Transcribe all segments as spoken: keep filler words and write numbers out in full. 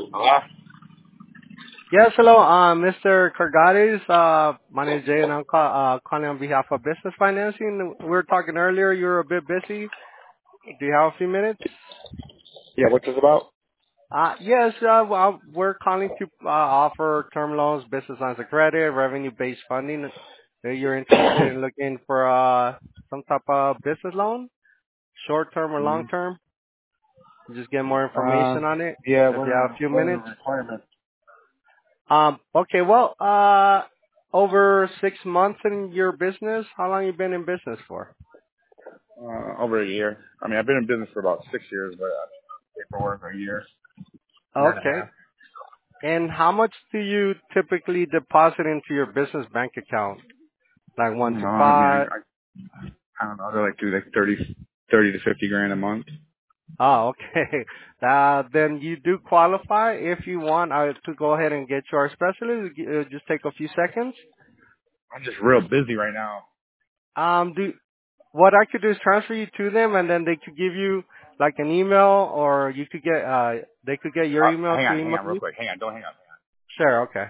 Hello? Yes, hello, uh, Mister Cargades. Uh, my name is Jay, and I'm call, uh, calling on behalf of Business Financing. We were talking earlier. You were a bit busy. Do you have a few minutes? Yeah, what's this about? Uh, yes, uh, well, we're calling to uh, offer term loans, business lines of credit, revenue-based funding. If you're interested in looking for uh, some type of business loan, short-term or Mm-hmm. long-term, just get more Uh, information on it. yeah, If what you are have the, a few what are the minutes. requirements? Um, okay, well, uh, over six months in your business, how long you been in business for? Uh, over a year. I mean, I've been in business for about six years, but I mean, paperwork a year, year and a Okay. half. And how much do you typically deposit into your business bank account? Like one No, to I mean, five? I, I, I don't know. They're like do like thirty, thirty to fifty grand a month. Oh, okay. Uh, then you do qualify. If you want uh, to go ahead and get your specialist, it'll just take a few seconds. I'm just real busy right now. Um, do what I could do is transfer you to them, and then they could give you like an email, or you could get uh, they could get your Uh, email hang to on, hang email on, real you. quick. Hang on, don't hang on. Sure. Okay.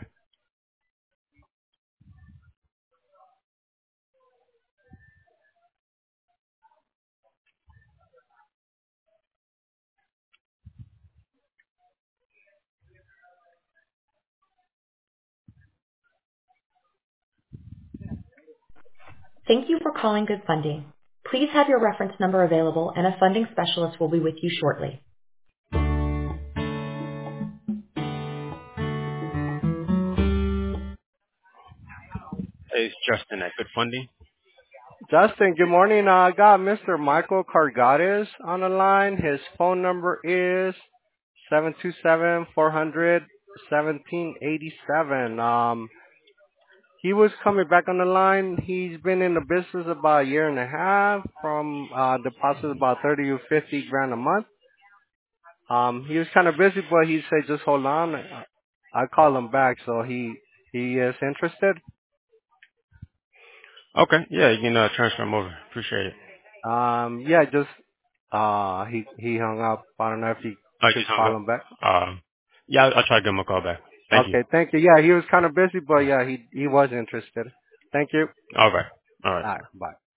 Thank you for calling Good Funding. Please have your reference number available and a funding specialist will be with you shortly. Hey, it's Justin at Good Funding. Justin, good morning. Uh, I got Mister Michael Cargades on the line. His phone number is seven two seven, four hundred, seventeen eighty-seven. Um, he was coming back on the line. He's been in the business about a year and a half from, uh, deposits about thirty to fifty grand a month. Um, he was kind of busy, but he said just hold on. I I called him back, so he, he is interested. Okay, yeah, you can uh, transfer him over. Appreciate it. Um, yeah, just, uh, he, he hung up. I don't know if he I could just hung call up. him back. Um, yeah, I'll, I'll try to give him a call back. Thank you. Okay, thank you. Yeah, he was kind of busy, but yeah, he he was interested. Thank you. All right. All right. All right, bye.